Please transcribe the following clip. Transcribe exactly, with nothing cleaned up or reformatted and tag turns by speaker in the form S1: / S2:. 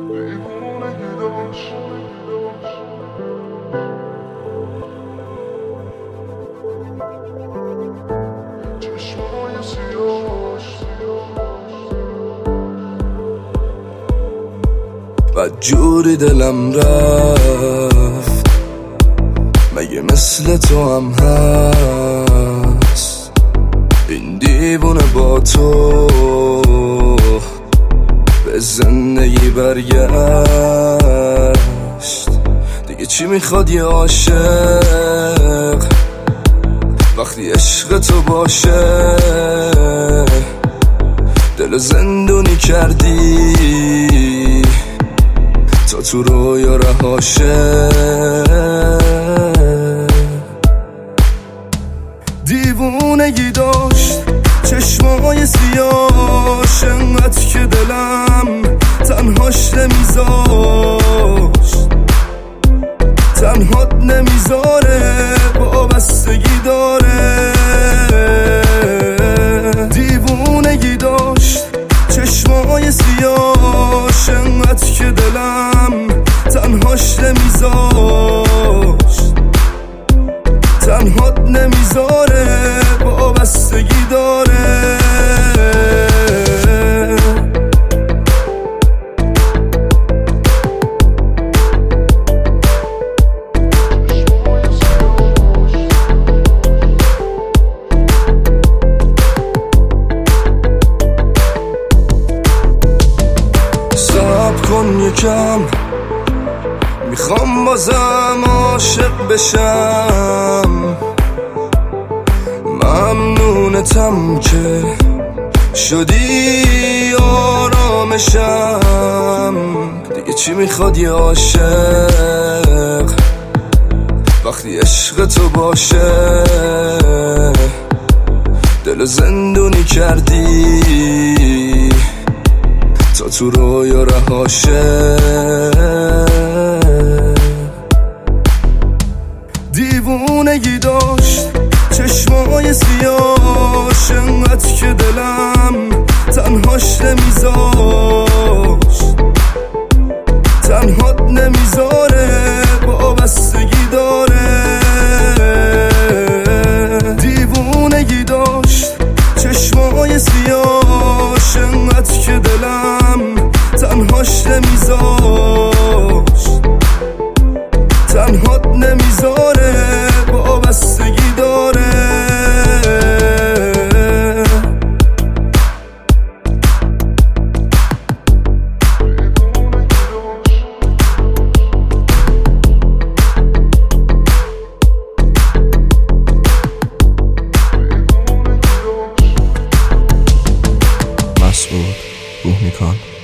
S1: بد جوری دلم رفت، مگه مثل تو هم هست این دیوونه با تو به زندگی برگشت. دیگه چی میخواد یه عاشق وقتی عشق تو باشه؟ دل زندونی کردی تا تو رویا رهاشه. دیوونگی داشت چشمای سیاش، انقدر که دلم تنهاش نمیذاشت، تنهات نمیذاره، وابستگی داره. دیوونگی داشت چشمای سیاش، انقدر که دلم تنهاش نمیذاشت، تنهات نمیذاره، وابستگی داره. صبر کن یکم، میخوام بازم عاشق بشم. ممنونتم که شدی آرامشم. دیگه چی میخواد یه عاشق وقتی عشق تو باشه؟ دل زندونی کردی تا تو رویا رهاشه. دیوونگی داشت چشمای سیاش، انقدر که دلم تنهاش نمیذاشت، تنهات نمیذاره، وابستگی داره. دیوونگی داشت چشمای سیاش، انقدر که دلم تنهاش نمیذاشت، تنهات نمیذاره، وابستگی داره.
S2: مسعود روح میکن.